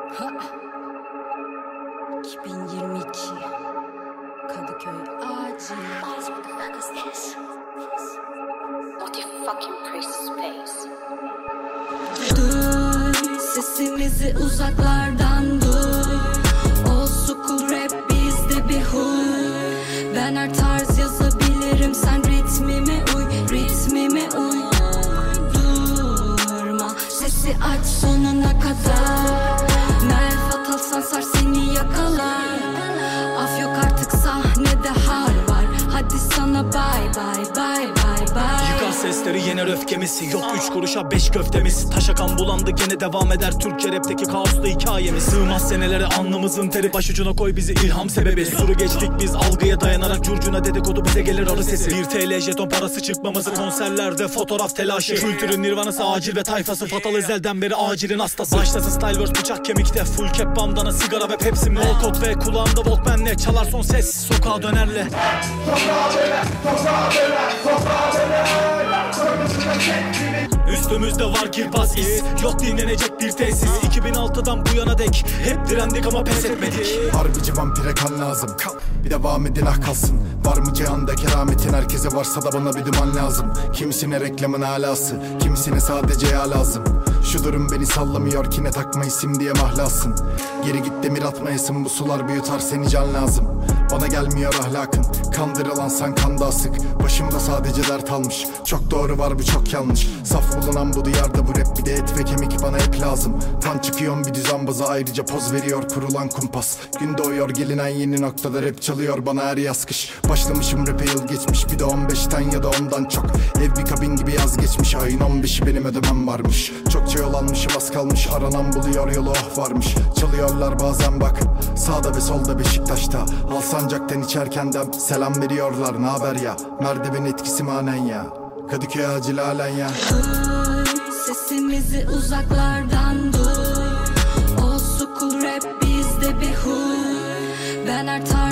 2022 Kadıköy acil. What the fuck is this? What the fucking press space? Duy sesimizi uzaklardan duy. Old school rap bizde bir huy. Ben her tarz yazabilirim, sen ritmime uy, ritmime uy. Durma, sesi aç sonuna kadar. Merhaba alsan sar seni yakalar. Af yok artık sahnede har var. Hadi sana bye bye bye bye bye. Yıkar sesleri yener öfkemiz. Yok 3 kuruşa 5 köftemiz. Taşa kan bulandı gene devam eder Türkçe rapteki kaoslu hikayemiz. Sığmaz senelere alnımızın teri. Başucuna koy bizi ilham sebebi. Suru geçtik biz algıya dayanarak. Curcuna dedikodu bize gelir arı sesi. 1 TL jeton parası çıkmaması. Konserlerde fotoğraf telaşı. Kültürün nirvanası acil ve tayfası. Fatal ezelden beri acilin hastası. Başlasın Styleverse bıçak kemikte. Full cap bandana sigara ve Pepsi. Molkot ve kulağımda Walkman'le. Çalar son ses sokağa dönerle. Sokağa döner, sokağa döner, sokağa döner. Üstümüzde var kirbaz iz. Yok dinlenecek bir tesis. 2006'dan bu yana dek hep direndik ama pes etmedik. Harbici vampire kan lazım. Bir devam edin ah kalsın. Var mı cihanda kerametin, herkese varsa da bana bir duman lazım. Kimisine reklamın alası, kimisine sadece yağ lazım. Şu durum beni sallamıyor ki ne takma isim diye mahlasın. Geri git demir atmayasın, bu sular büyüter seni can lazım. Bana gelmiyor ahlakın, kandırılansan kanda sık. Başımda sadece dert almış, çok doğru var bu çok yanlış. Saf bulunan bu diyarda bu rap bir de et ve kemik bana hep lazım. Tan çıkıyorum bir düzenbaza, ayrıca poz veriyor kurulan kumpas. Gün doğuyor gelinen yeni noktada rap çalıyor bana her yaz kış. Başlamışım rap'e yıl geçmiş, bir de 15'ten ya da ondan çok. Ev bir kabin gibi yaz geçmiş, ayın 15'i benim ödemem varmış. Çokça yol almışım az kalmış, aranan buluyor yolu oh varmış. Çalıyorlar bazen bak, sağda ve solda Beşiktaş'ta. Alsancak'tan içerken dem selam veriyorlar naber ya. Merdiven etkisi manen ya, Kadıköy acil halen ya. Duy sesimizi uzaklardan duy. Old school rap bizde bir huy. Ben her tarz